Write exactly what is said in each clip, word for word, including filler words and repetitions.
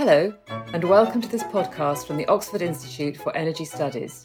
Hello, and welcome to this podcast from the Oxford Institute for Energy Studies.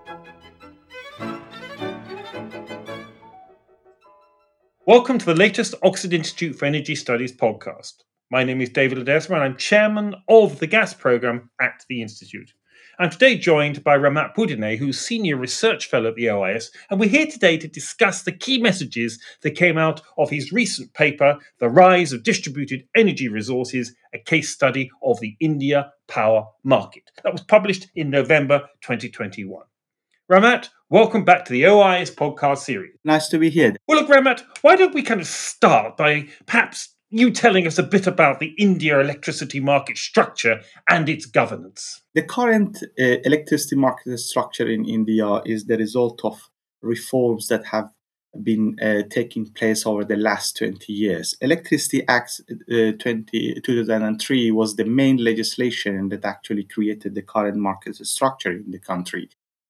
Welcome to the latest Oxford Institute for Energy Studies podcast. My name is David Ledesma and I'm chairman of the gas programme at the Institute. I'm today joined by Ramat Boudineh, who's Senior Research Fellow at the O I S, and we're here today to discuss the key messages that came out of his recent paper, The Rise of Distributed Energy Resources, a case study of the India power market. That was published in November twenty twenty-one. Ramat, welcome back to the O I S podcast series. Nice to be here. Well, look, Ramat, why don't we kind of start by perhaps you telling us a bit about the India electricity market structure and its governance? The current uh, electricity market structure in India is the result of reforms that have been uh, taking place over the last twenty years. Electricity Act uh, twenty, two thousand three was the main legislation that actually created the current market structure in the country.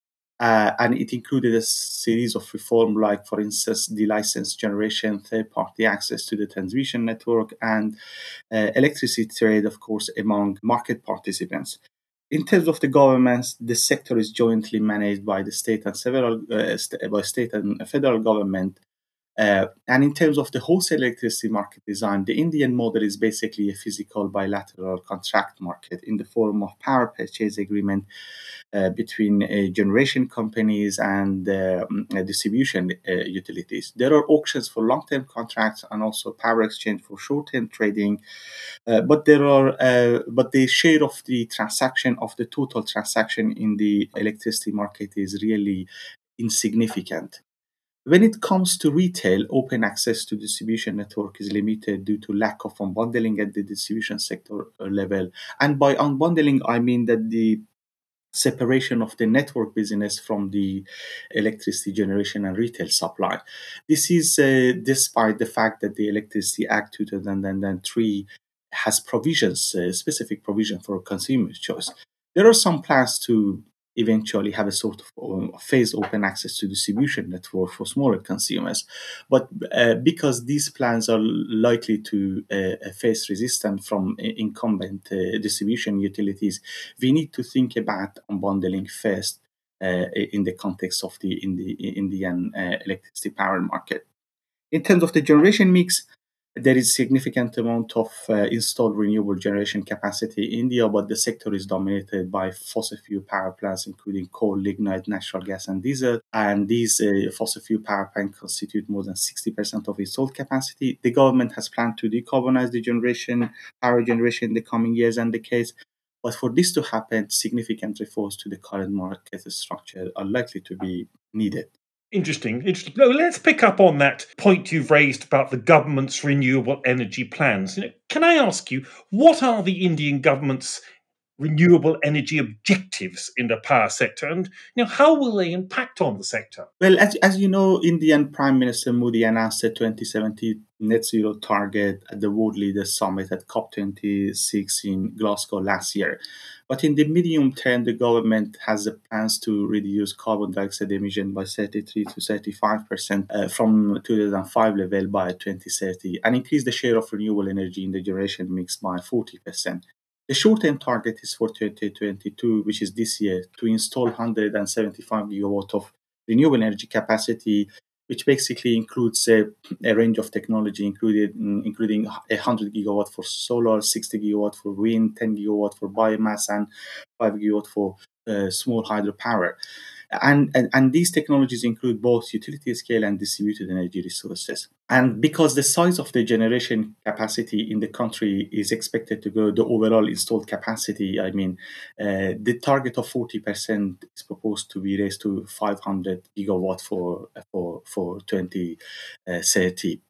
Uh, and it included a series of reforms like, for instance, the license generation, third-party access to the transmission network, and uh, electricity trade, of course, among market participants. In terms of the governments, the sector is jointly managed by the state and several uh, st- by state and federal government. Uh, and in terms of the wholesale electricity market design, the Indian model is basically a physical bilateral contract market in the form of power purchase agreement uh, between uh, generation companies and uh, distribution uh, utilities. There are auctions for long-term contracts and also power exchange for short-term trading. Uh, but there are, uh, but the share of the transaction of the total transaction in the electricity market is really insignificant. When it comes to retail, open access to distribution network is limited due to lack of unbundling at the distribution sector level. And by unbundling, I mean that the separation of the network business from the electricity generation and retail supply. This is uh, despite the fact that the Electricity Act two thousand three has provisions, uh, specific provision for consumer choice. There are some plans to eventually have a sort of um, phased open access to distribution network for smaller consumers. But uh, because these plans are likely to uh, face resistance from incumbent uh, distribution utilities, we need to think about unbundling first uh, in the context of the, in the Indian uh, electricity power market. In terms of the generation mix, there is significant amount of uh, installed renewable generation capacity in India, but the sector is dominated by fossil fuel power plants, including coal, lignite, natural gas, and diesel. And these uh, fossil fuel power plants constitute more than sixty percent of installed capacity. The government has planned to decarbonize the generation, power generation in the coming years and decades. But for this to happen, significant reforms to the current market structure are likely to be needed. Interesting, interesting. No, let's pick up on that point you've raised about the government's renewable energy plans. You know, can I ask you, what are the Indian government's renewable energy objectives in the power sector, and you know, how will they impact on the sector? Well, as, as you know, Indian Prime Minister Modi announced a twenty seventy net zero target at the World Leaders Summit at COP twenty-six in Glasgow last year. But in the medium term, the government has the plans to reduce carbon dioxide emission by thirty-three to thirty-five percent uh, from two thousand five level by twenty thirty, and increase the share of renewable energy in the generation mix by forty percent. The short-term target is for twenty twenty-two, which is this year, to install one hundred seventy-five gigawatt of renewable energy capacity, which basically includes a, a range of technology, included, including one hundred gigawatt for solar, sixty gigawatt for wind, ten gigawatt for biomass, and five gigawatt for uh, small hydropower. And, and, and these technologies include both utility scale and distributed energy resources. And because the size of the generation capacity in the country is expected to grow, the overall installed capacity, I mean, uh, the target of forty percent is proposed to be raised to five hundred gigawatt for, for, for twenty thirty.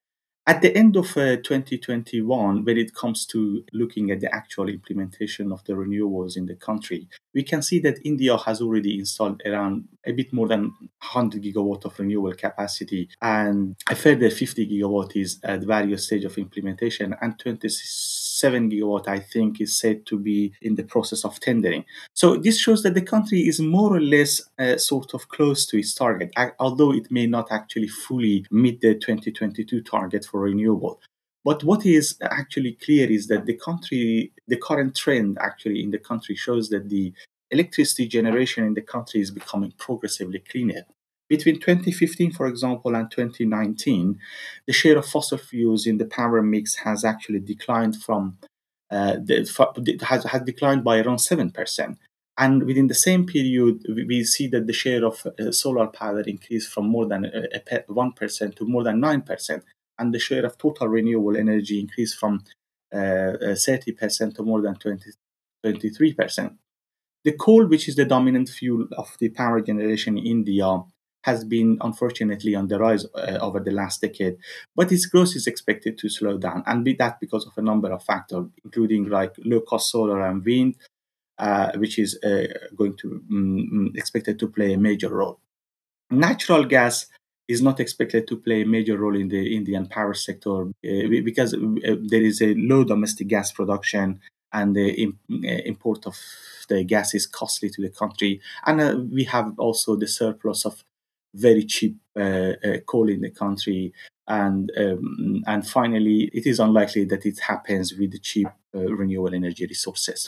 At the end of uh, twenty twenty-one, when it comes to looking at the actual implementation of the renewables in the country, we can see that India has already installed around a bit more than one hundred gigawatt of renewable capacity, and a further fifty gigawatt is at various stage of implementation, and twenty-seven gigawatt, I think, is said to be in the process of tendering. So this shows that the country is more or less uh, sort of close to its target, although it may not actually fully meet the twenty twenty-two target for renewable. But what is actually clear is that the country, the current trend actually in the country shows that the electricity generation in the country is becoming progressively cleaner. Between twenty fifteen, for example, and twenty nineteen, the share of fossil fuels in the power mix has actually declined from uh, the, has, has declined by around seven percent. And within the same period, we we see that the share of uh, solar power increased from more than uh, a pe- one percent to more than nine percent. And the share of total renewable energy increased from uh, uh, thirty percent to more than twenty, twenty-three percent. The coal, which is the dominant fuel of the power generation in India, has been unfortunately on the rise uh, over the last decade, but its growth is expected to slow down, and be that because of a number of factors, including like low-cost solar and wind, uh, which is uh, going to mm, expected to play a major role. Natural gas is not expected to play a major role in the Indian power sector uh, because uh, there is a low domestic gas production, and the im- uh, import of the gas is costly to the country. And uh, we have also the surplus of very cheap uh, uh, coal in the country. And um, and finally, it is unlikely that it happens with the cheap uh, renewable energy resources.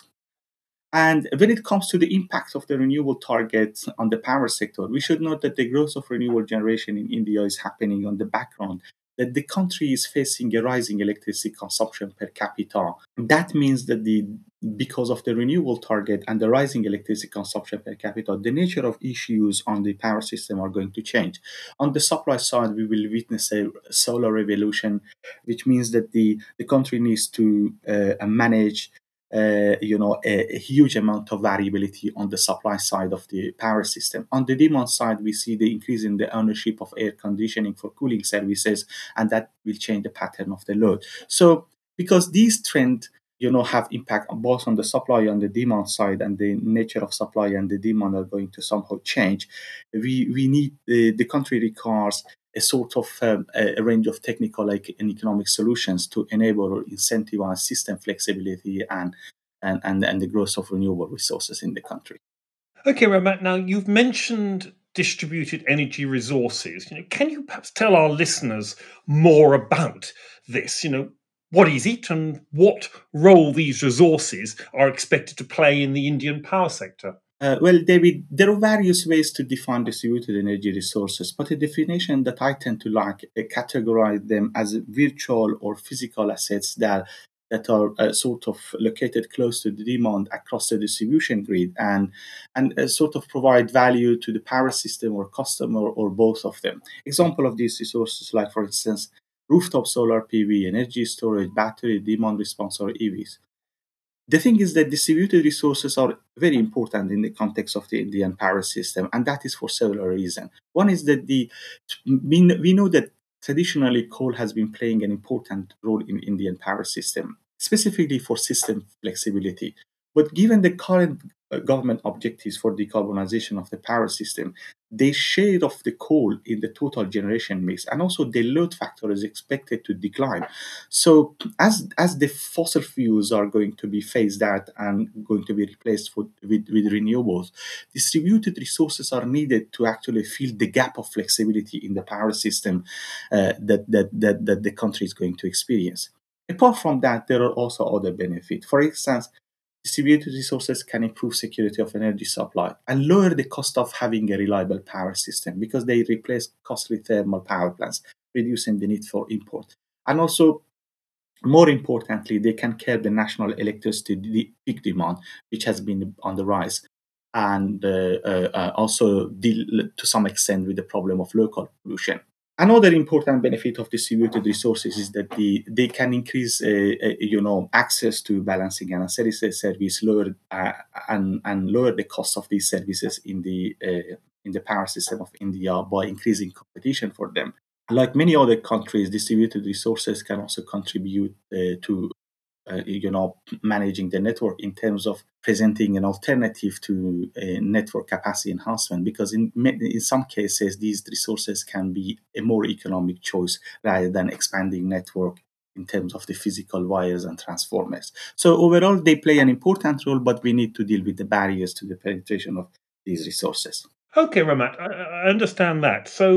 And when it comes to the impact of the renewable targets on the power sector, we should note that the growth of renewable generation in India is happening on the background, that the country is facing a rising electricity consumption per capita. That means that the because of the renewable target and the rising electricity consumption per capita, the nature of issues on the power system are going to change. On the supply side, we will witness a solar revolution, which means that the, the country needs to uh, manage uh, you know, a, a huge amount of variability on the supply side of the power system. On the demand side, we see the increase in the ownership of air conditioning for cooling services, and that will change the pattern of the load. So, because these trends, you know, have impact on both on the supply and the demand side, and the nature of supply and the demand are going to somehow change. We we need the, the country requires a sort of um, a, a range of technical like, and economic solutions to enable or incentivize system flexibility and, and, and, and the growth of renewable resources in the country. Okay, Ramat, now you've mentioned distributed energy resources. You know, can you perhaps tell our listeners more about this? You know, what is it and what role these resources are expected to play in the Indian power sector? Uh, well, David, there are various ways to define distributed energy resources, but a definition that I tend to like uh, categorize them as virtual or physical assets that that are uh, sort of located close to the demand across the distribution grid, and and uh, sort of provide value to the power system or customer or both of them. Example of these resources, like for instance, rooftop solar P V, energy storage, battery, demand response, or E Vs. The thing is that distributed resources are very important in the context of the Indian power system, and that is for several reasons. One is that the we, kn- we know that traditionally coal has been playing an important role in Indian power system, specifically for system flexibility. But given the current uh, government objectives for decarbonization of the power system, the share of the coal in the total generation mix and also the load factor is expected to decline. So as as the fossil fuels are going to be phased out and going to be replaced for, with, with renewables, distributed resources are needed to actually fill the gap of flexibility in the power system uh, that, that, that, that the country is going to experience. Apart from that, there are also other benefits. For instance, distributed resources can improve security of energy supply and lower the cost of having a reliable power system because they replace costly thermal power plants, reducing the need for import. And also, more importantly, they can curb the national electricity de- peak demand, which has been on the rise, and uh, uh, uh, also deal to some extent with the problem of local pollution. Another important benefit of distributed resources is that the, they can increase, uh, uh, you know, access to balancing and ancillary service, lower uh, and and lower the cost of these services in the uh, in the power system of India by increasing competition for them. Like many other countries, distributed resources can also contribute uh, to uh, you know managing the network in terms of presenting an alternative to uh, network capacity enhancement, because in ma- in some cases these resources can be a more economic choice rather than expanding network in terms of the physical wires and transformers. So overall they play an important role, but we need to deal with the barriers to the penetration of these resources. Okay, Ramat, I, I understand that. So,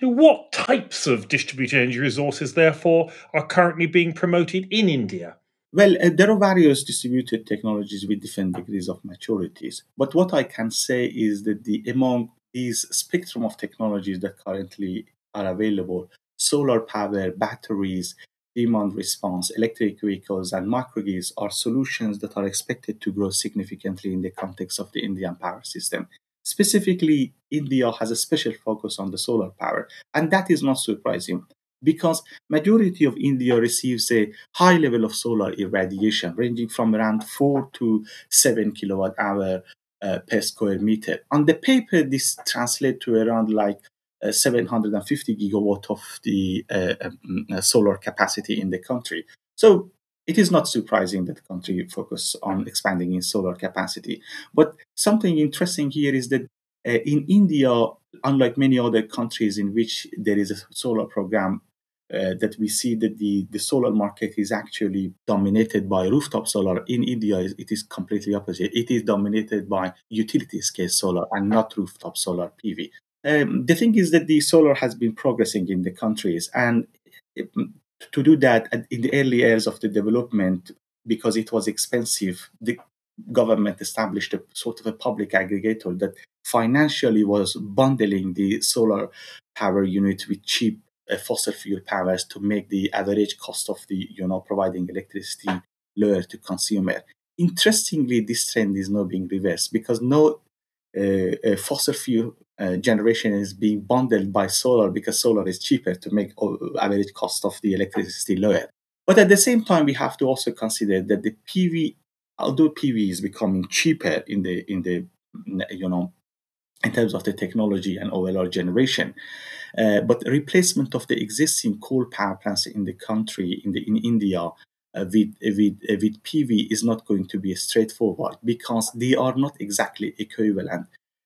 What types of distributed energy resources, therefore, are currently being promoted in India? Well, uh, there are various distributed technologies with different degrees of maturities. But what I can say is that the among these spectrum of technologies that currently are available, solar power, batteries, demand response, electric vehicles, and microgrids are solutions that are expected to grow significantly in the context of the Indian power system. Specifically, India has a special focus on the solar power, and that is not surprising because majority of India receives a high level of solar irradiation, ranging from around four to seven kilowatt hour uh, per square meter. On the paper, this translates to around like uh, seven hundred fifty gigawatt of the uh, um, uh, solar capacity in the country. So it is not surprising that the country focus on expanding its solar capacity. But something interesting here is that uh, in India, unlike many other countries in which there is a solar program, uh, that we see that the, the solar market is actually dominated by rooftop solar. In India, it is completely opposite. It is dominated by utility scale solar and not rooftop solar P V. Um, the thing is that the solar has been progressing in the countries, and it- to do that at- in the early years of the development, because it was expensive, the government established a sort of a public aggregator that financially was bundling the solar power unit with cheap uh, fossil fuel powers to make the average cost of the you know providing electricity lower to consumer. Interestingly, this trend is now being reversed because no uh, uh, fossil fuel uh, generation is being bundled by solar because solar is cheaper to make o- average cost of the electricity lower. But at the same time, we have to also consider that the P V, although P V is becoming cheaper in the in the you know in terms of the technology and overall generation, uh, but replacement of the existing coal power plants in the country, in the in India, uh, with with uh, with P V is not going to be straightforward because they are not exactly equivalent.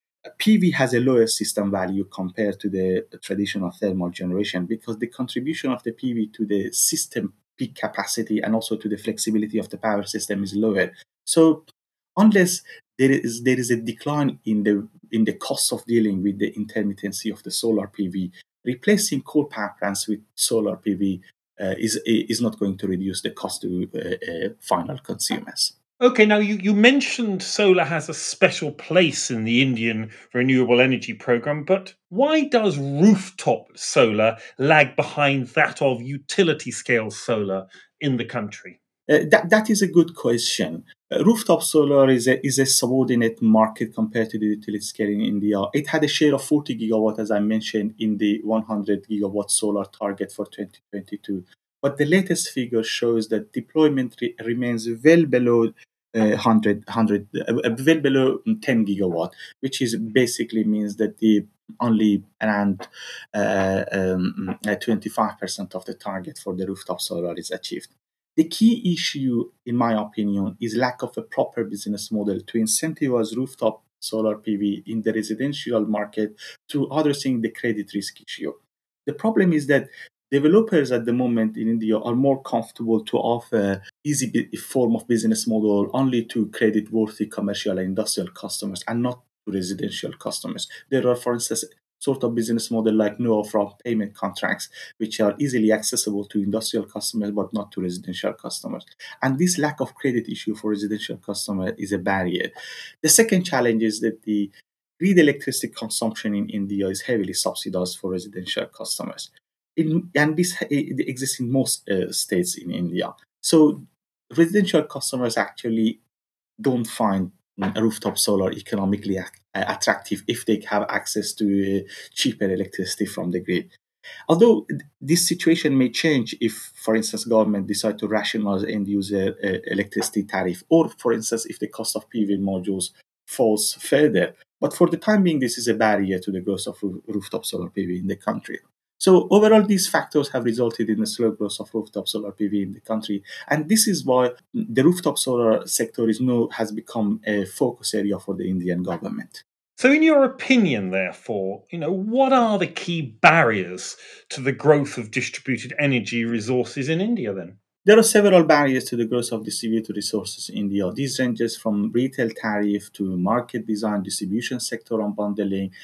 P V has a lower system value compared to the traditional thermal generation because the contribution of the P V to the system peak capacity and also to the flexibility of the power system is lower. So unless there is there is a decline in the in the cost of dealing with the intermittency of the solar P V, replacing coal power plants with solar P V uh, is is not going to reduce the cost to uh, uh, final consumers. Okay, now you, you mentioned solar has a special place in the Indian renewable energy program, but why does rooftop solar lag behind that of utility scale solar in the country? Uh, that, that is a good question. Uh, rooftop solar is a, is a subordinate market compared to the utility scale in India. It had a share of forty gigawatt, as I mentioned, in the one hundred gigawatt solar target for twenty twenty-two. But the latest figure shows that deployment re- remains well below uh, one hundred, one hundred uh, well below ten gigawatt, which is basically means that the only around uh, um, uh, twenty-five percent of the target for the rooftop solar is achieved. The key issue, in my opinion, is lack of a proper business model to incentivize rooftop solar P V in the residential market through addressing the credit risk issue. The problem is that developers at the moment in India are more comfortable to offer easy bi- form of business model only to credit worthy commercial and industrial customers and not to residential customers. There are, for instance, sort of business model like no upfront payment contracts which are easily accessible to industrial customers but not to residential customers. And this lack of credit issue for residential customer is a barrier. The second challenge is that the grid electricity consumption in India is heavily subsidized for residential customers. In, and this ha- it exists in most uh, states in India. So residential customers actually don't find mm, rooftop solar economically ac- attractive if they have access to uh, cheaper electricity from the grid. Although th- this situation may change if, for instance, government decide to rationalize end user uh, electricity tariff, or, for instance, if the cost of P V modules falls further. But for the time being, this is a barrier to the growth of roo- rooftop solar P V in the country. So overall, these factors have resulted in a slow growth of rooftop solar P V in the country, and this is why the rooftop solar sector is now has become a focus area for the Indian government. So, in your opinion, therefore, you know, what are the key barriers to the growth of distributed energy resources in India then? There are several barriers to the growth of distributed resources in India. These ranges from retail tariff to market design, distribution sector unbundling,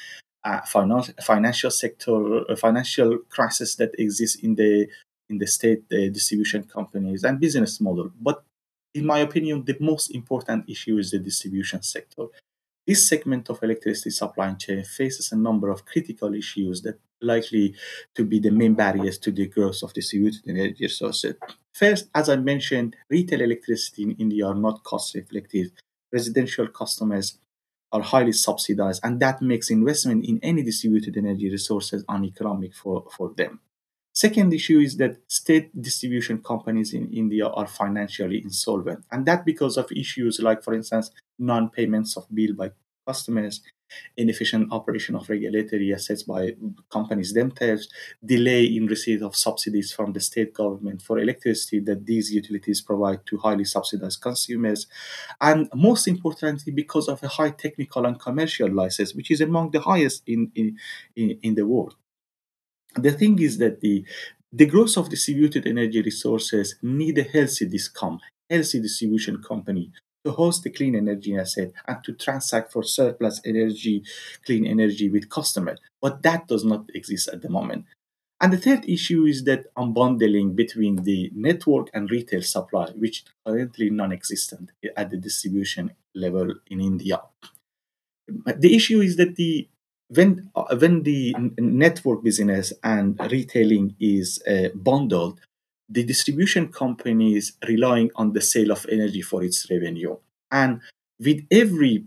uh, finan- financial sector, uh, financial crisis that exists in the in the state uh, distribution companies and business model. But in my opinion, the most important issue is the distribution sector. This segment of electricity supply chain faces a number of critical issues that likely to be the main barriers to the growth of distributed energy sources. First, as I mentioned, retail electricity in India are not cost reflective. Residential customers are highly subsidized, and that makes investment in any distributed energy resources uneconomic for, for them. Second issue is that state distribution companies in India are financially insolvent, and that because of issues like, for instance, non-payments of bill by customers, inefficient operation of regulatory assets by companies themselves, delay in receipt of subsidies from the state government for electricity that these utilities provide to highly subsidized consumers, and most importantly, because of a high technical and commercial license, which is among the highest in, in, in, in the world. The thing is that the the growth of distributed energy resources need a healthy discom, healthy distribution company to host the clean energy asset and to transact for surplus energy, clean energy with customers. But that does not exist at the moment. And the third issue is that unbundling between the network and retail supply, which is currently non-existent at the distribution level in India. The issue is that the when uh, when the n- network business and retailing is uh, bundled, the distribution company is relying on the sale of energy for its revenue. And with every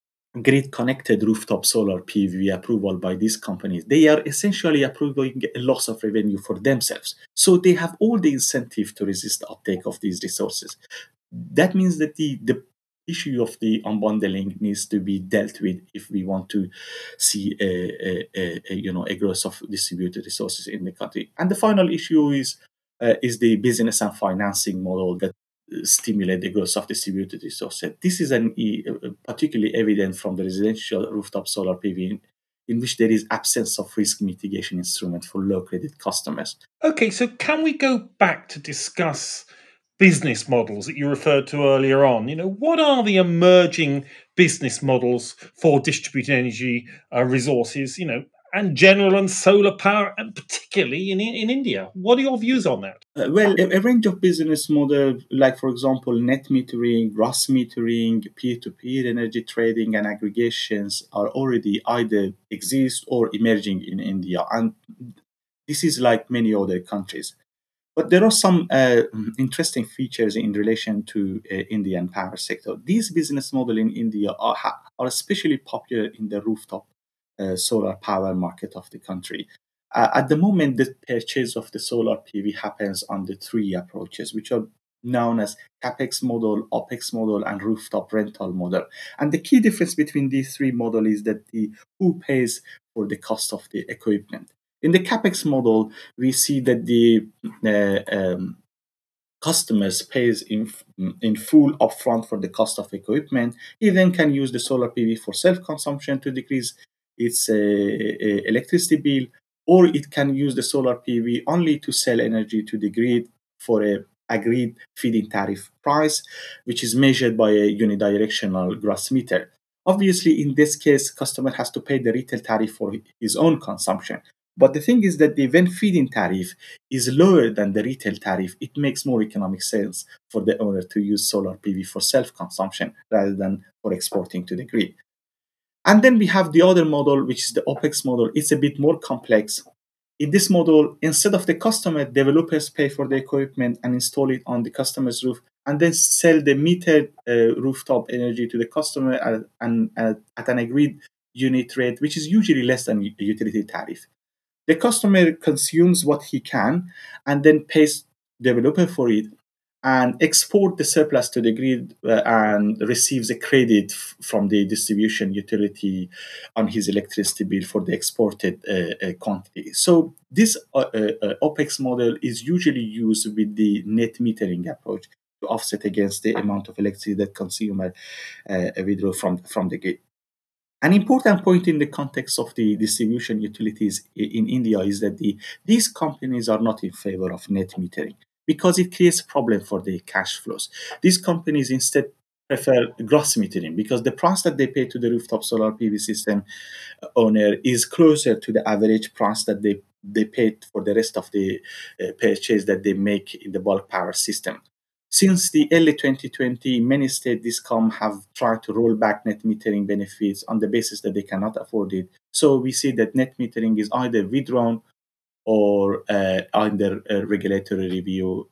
grid connected rooftop solar P V approval by these companies, they are essentially approving a loss of revenue for themselves. So they have all the incentive to resist the uptake of these resources. That means that the, the issue of the unbundling needs to be dealt with if we want to see a, a, a, a, you know a growth of distributed resources in the country. And the final issue is uh, is the business and financing model that uh, stimulate the growth of distributed resources. This is an e- uh, particularly evident from the residential rooftop solar P V in, in which there is absence of risk mitigation instrument for low credit customers. Okay, so can we go back to discuss business models that you referred to earlier on? You know, what are the emerging business models for distributed energy uh, resources, you know, and general and solar power, and particularly in, in India? What are your views on that? Uh, well, a, a range of business models, like for example, net metering, gross metering, peer-to-peer energy trading, and aggregations, are already either exist or emerging in India, and this is like many other countries. But there are some uh, interesting features in relation to uh, Indian power sector. These business model in India are, ha- are especially popular in the rooftop uh, solar power market of the country. Uh, at the moment, the purchase of the solar P V happens on the three approaches, which are known as capex model, opex model, and rooftop rental model. And the key difference between these three models is that the who pays for the cost of the equipment. In the capex model, we see that the uh, um, customers pays in in full upfront for the cost of equipment. He then can use the solar P V for self-consumption to decrease its uh, uh, electricity bill, or it can use the solar P V only to sell energy to the grid for a agreed feed-in tariff price, which is measured by a unidirectional gross meter. Obviously, in this case, customer has to pay the retail tariff for his own consumption. But the thing is that the when feed-in tariff is lower than the retail tariff, it makes more economic sense for the owner to use solar P V for self-consumption rather than for exporting to the grid. And then we have the other model, which is the OPEX model. It's a bit more complex. In this model, instead of the customer, developers pay for the equipment and install it on the customer's roof, and then sell the metered uh, rooftop energy to the customer at, and, at, at an agreed unit rate, which is usually less than a utility tariff. The customer consumes what he can and then pays developer for it and export the surplus to the grid uh, and receives a credit f- from the distribution utility on his electricity bill for the exported uh, uh, quantity. So this uh, uh, uh, OPEX model is usually used with the net metering approach to offset against the amount of electricity that consumer uh, withdraw from, from the grid. An important point in the context of the distribution utilities in India is that the, these companies are not in favor of net metering because it creates a problem for the cash flows. These companies instead prefer gross metering because the price that they pay to the rooftop solar P V system owner is closer to the average price that they, they paid for the rest of the uh, purchase that they make in the bulk power system. Since the early twenty twenty, many state discom have tried to roll back net metering benefits on the basis that they cannot afford it. So we see that net metering is either withdrawn or uh, under a regulatory review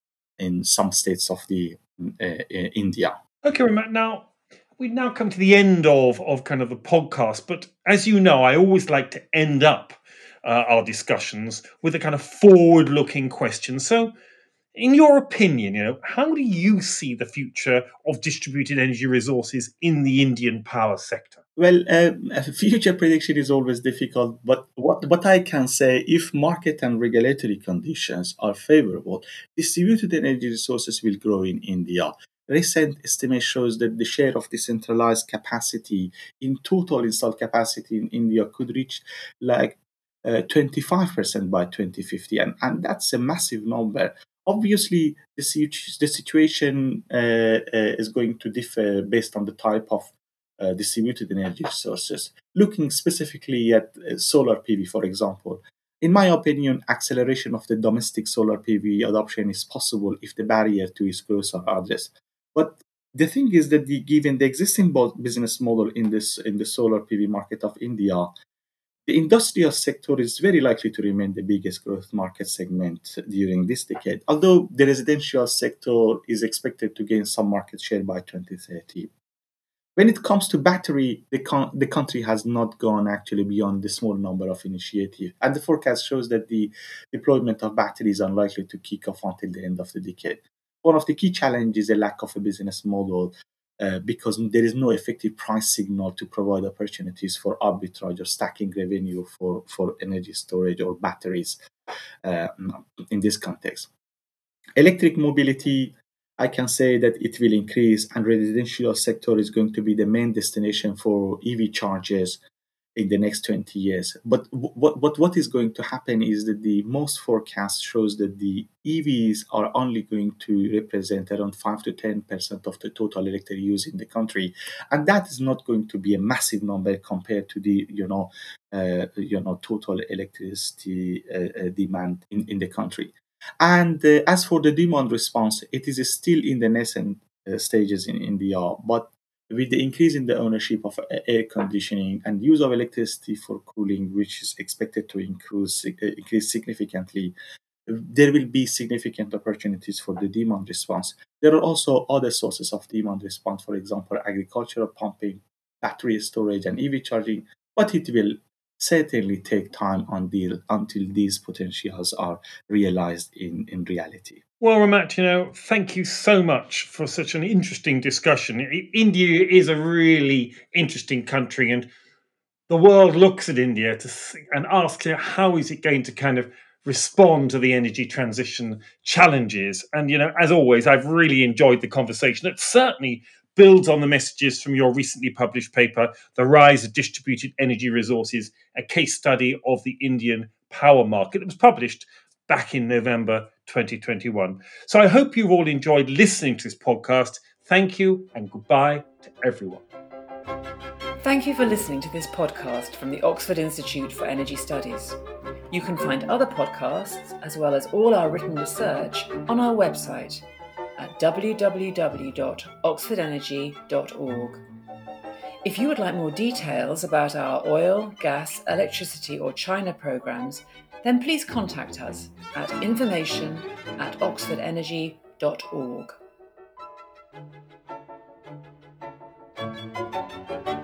in some states of the uh, uh, India. Okay, Ramat. Now we've now come to the end of of kind of the podcast, but as you know, I always like to end up uh, our discussions with a kind of forward-looking question. So, in your opinion, you know, how do you see the future of distributed energy resources in the Indian power sector? Well, uh, future prediction is always difficult, but what, what I can say, if market and regulatory conditions are favorable, distributed energy resources will grow in India. Recent estimate shows that the share of decentralized capacity in total installed capacity in India could reach like uh, twenty-five percent by twenty fifty, and, and that's a massive number. Obviously, the, situ- the situation uh, uh, is going to differ based on the type of Uh, distributed energy sources. Looking specifically at uh, solar P V, for example, in my opinion, acceleration of the domestic solar P V adoption is possible if the barrier to its growth are addressed. But the thing is that the, given the existing business model in this in the solar P V market of India, the industrial sector is very likely to remain the biggest growth market segment during this decade, although the residential sector is expected to gain some market share by twenty thirty. When it comes to battery, the, con- the country has not gone actually beyond the small number of initiatives. And the forecast shows that the deployment of batteries is unlikely to kick off until the end of the decade. One of the key challenges is the lack of a business model uh, because there is no effective price signal to provide opportunities for arbitrage or stacking revenue for, for energy storage or batteries uh, in this context. Electric mobility, I can say that it will increase, and residential sector is going to be the main destination for E V chargers in the next twenty years. But what what what is going to happen is that the most forecast shows that the E Vs are only going to represent around five to ten percent of the total electric use in the country, and that is not going to be a massive number compared to the you know uh, you know total electricity uh, uh, demand in, in the country. And uh, as for the demand response, it is still in the nascent uh, stages in India, but with the increase in the ownership of air conditioning and use of electricity for cooling, which is expected to increase, uh, increase significantly, there will be significant opportunities for the demand response. There are also other sources of demand response, for example, agricultural pumping, battery storage, and E V charging, but it will certainly take time until, until these potentials are realized in, in reality. Well, Ramat, you know, thank you so much for such an interesting discussion. India is a really interesting country, and the world looks at India to see, and asks how is it going to kind of respond to the energy transition challenges. And, you know, as always, I've really enjoyed the conversation. It certainly builds on the messages from your recently published paper, The Rise of Distributed Energy Resources, a case study of the Indian power market. It was published back in November twenty twenty-one. So I hope you've all enjoyed listening to this podcast. Thank you and goodbye to everyone. Thank you for listening to this podcast from the Oxford Institute for Energy Studies. You can find other podcasts, as well as all our written research, on our website at w w w dot oxford energy dot org. If you would like more details about our oil, gas, electricity or China programs, then please contact us at information at oxford energy dot org.